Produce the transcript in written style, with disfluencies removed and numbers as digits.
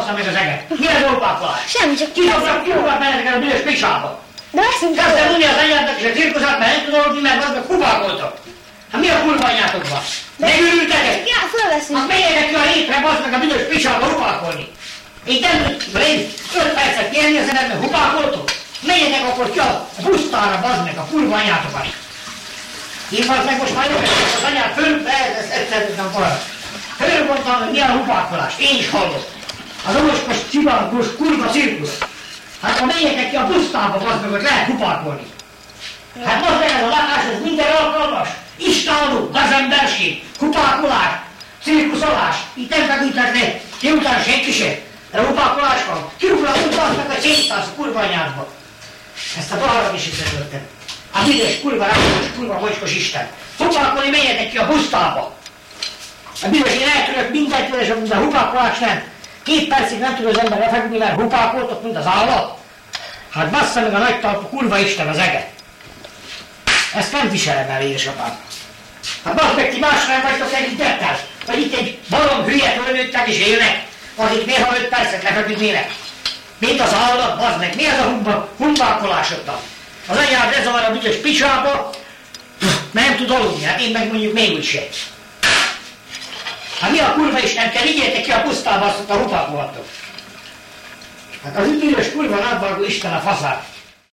bassza meg az eget. Mi ez a hupákolás? Semmi, csak Kidobnak benneteket a büdös picsába. De veszünk Kezdtem unni az anyádnak és a cirkuszát, mert nem tudom aludni, mert azok hupákoltak. Hát mi a kurva anyátok van? Megőrültek? Ja, fölveszünk. Hát menjenek ki a rétre, bassz meg a büdös picsába hupákolni. Én nem tudom, 5 percet kérni az embert, mert hupákoltok? Menjetek akkor ki a pusztára, bazd meg, a kurva anyátokat. Én bazd meg most már jobb az anyát föl, ez egyszerűen valami. Fölmondtam, hogy mi a hupákolás, én is hallottam. Az omoskos, csibangos, kurva cirkusz. Hát ha menjetek ki a pusztába, bazd meg, hogy lehet hupákolni. Hát bazd meg ez a lakás, ez minden alkalmas. Istáló, gazemberség, hupákolás, cirkuszolás. Itt nem megütetni, ki után senki se. De hupákolás van. Kiugrálunk meg a csétász a kurva anyádba. Ezt a balra is összetöltem. A büdös, kurva rákos, kurva mocskos Isten. Hupákolni menjetek ki a pusztába. A büdös, én eltörök mindent, és a hupákolás nem. 2 percig nem tud az ember lefeküdni, mert hupákoltok, mint az állat. Hát bassza meg a nagy talpú kurva Isten az eget. Ezt nem viselem el, édesapám. Hát bassz meg, ti másra nem vagytok tekintettel, vagy itt egy barom hülye fölnőttek és élnek, akik néha 5 percet lefeküdnének. Mint az állat, bassz meg, mi az a humbákolásodnak? Az anyád lezavar a büdös picsába, mert nem tud aludni, hát én meg mondjuk még úgyse. Hát mi a kurva Isten, kell vigyétek ki a pusztába, azt a hupákolhatok. Hát az büdös kurva nadvargó Isten a faszát.